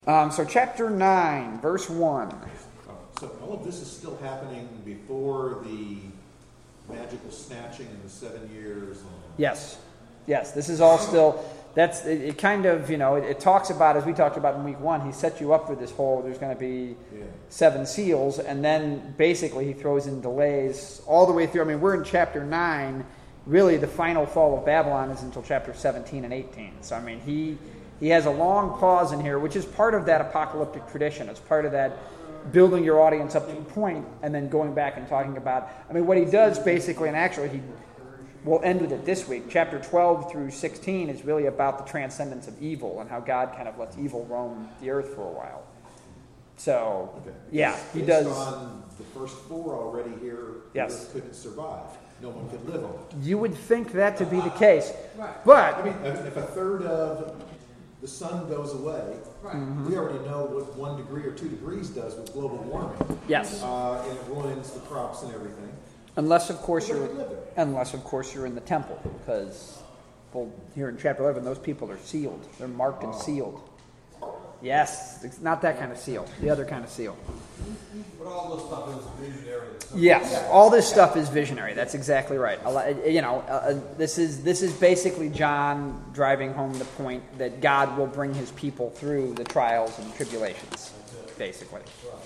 So chapter 9, verse 1. So all of this is still happening before the magical snatching in the 7 years? Yes. This is all still, it kind of, it talks about, as we talked about in week 1, he set you up for this whole, there's going to be 7 seals, and then basically he throws in delays all the way through. I mean, we're in chapter 9. Really, the final fall of Babylon is until chapter 17 and 18. So, I mean, he has a long pause in here, which is part of that apocalyptic tradition. It's part of that building your audience up to a point and then going back and talking about, what he does basically, and actually we'll end with it this week. Chapter 12 through 16 is really about the transcendence of evil and how God kind of lets evil roam the earth for a while. So, he does. Based on the first 4 already here, the earth couldn't survive. No one could live on it. You would think that to be the case. Right. But if a third of the sun goes away, we already know what 1 degree or 2 degrees does with global warming. Yes. And it ruins the crops and everything. Unless, of course, you're in the temple, because here in chapter 11, those people are sealed. They're marked and sealed. Yes, it's not that kind of seal. The other kind of seal. But all this stuff is visionary. Yes, all this stuff is visionary. That's exactly right. This is basically John driving home the point that God will bring his people through the trials and tribulations, basically.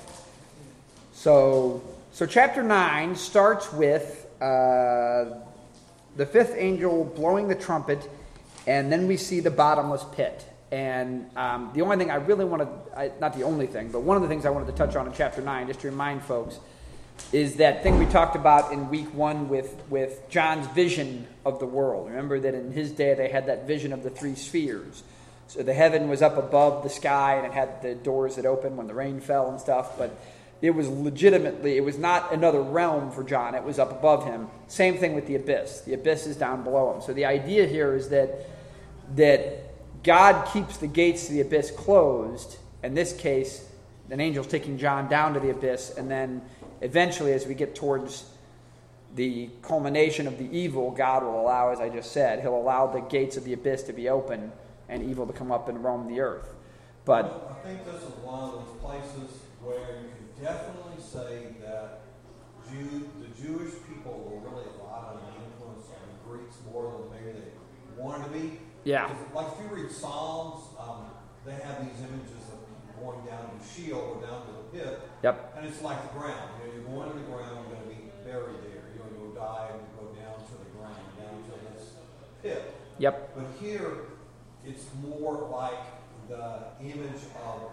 So chapter 9 starts with the 5th angel blowing the trumpet, and then we see the bottomless pit. And the only thing I really want to, not the only thing, but one of the things I wanted to touch on in chapter 9, just to remind folks, is that thing we talked about in week 1 with John's vision of the world. Remember that in his day they had that vision of the 3 spheres. So the heaven was up above the sky, and it had the doors that opened when the rain fell and stuff, but it was legitimately, it was not another realm for John, it was up above him. Same thing with the abyss. The abyss is down below him. So the idea here is that God keeps the gates to the abyss closed. In this case, an angel's taking John down to the abyss, and then eventually, as we get towards the culmination of the evil, God will allow, as I just said, he'll allow the gates of the abyss to be open and evil to come up and roam the earth. But I think this is one of those places where you can definitely say that the Jewish people were really a lot of the influence of the Greeks more than maybe they wanted to be. Yeah. Like if you read Psalms, they have these images of people going down to Sheol or down to the pit. Yep. And it's like the ground. You're going to the ground, you're going to be buried there. You're going to go die and go down to the ground, down to this pit. Yep. But here, it's more like the image of